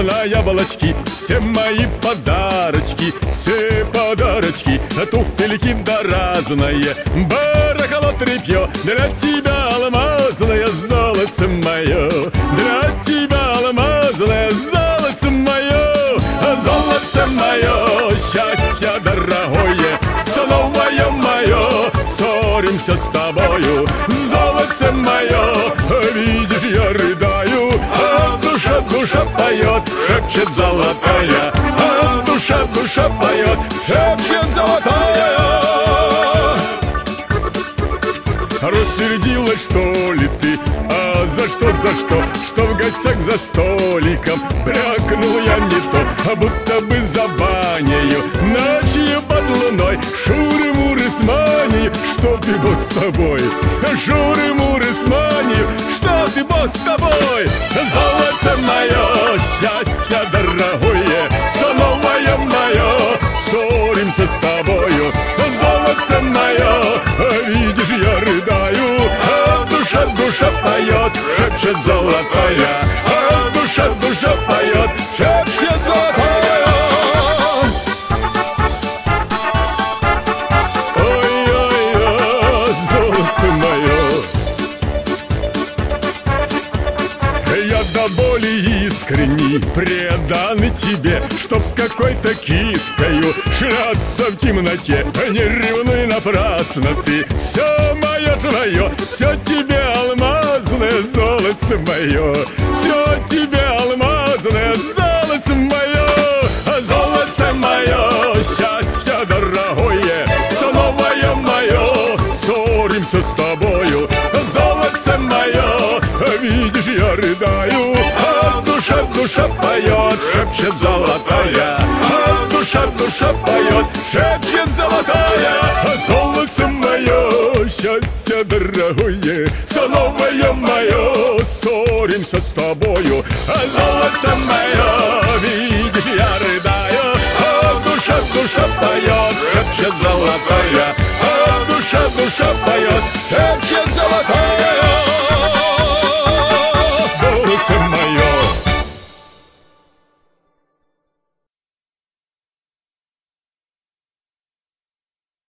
на яблочки, все мои подарочки, все подарочки, туфельки да разные, барахло тряпье, для тебя алмазное золото мое, для тебя алмазное золото мое, золото мое, счастье дорогое, все новое мое, ссоримся с тобою, золото мое, видишь, я рыдаю, а душа поет, шепчет золотая, а душа поет, шепчет золотая. Рассердилась, что ли ты? А за что? Что в гостях за столиком брякнул я не то, а будто бы за банею, ночью под луной, шуры-муры с манию, что ты, Бог с тобой? Шуры-муры с манию, что ты, Бог с тобой? Золото мое, счастье дорогое, все новое мое, ссоримся с тобою. Золото мое, видишь, я рыдаю, а душа поет, шепчет золотая, а душа поет, шепчет золотая. Ой-ой-ой, золото мое. Я до боли искренний предан тебе, чтоб с какой-то кискою шляться в темноте. Не ревнуй напрасно ты, все мое твое, все тебе алмазное золото мое, все тебе алмазное золото мое, золото мое, счастье дорогое, все новое мое, ссоримся с тобою, золото мое, видишь, я рыдаю, а душа поет, шепчет золотая, а душа поет, шепчет золотая. Золото мое, счастье дорогое, все новое мое, ссоримся с тобою, золото мое, видишь, я рыдаю, а душа поет, шепчет золотая, а душа поет, шепчет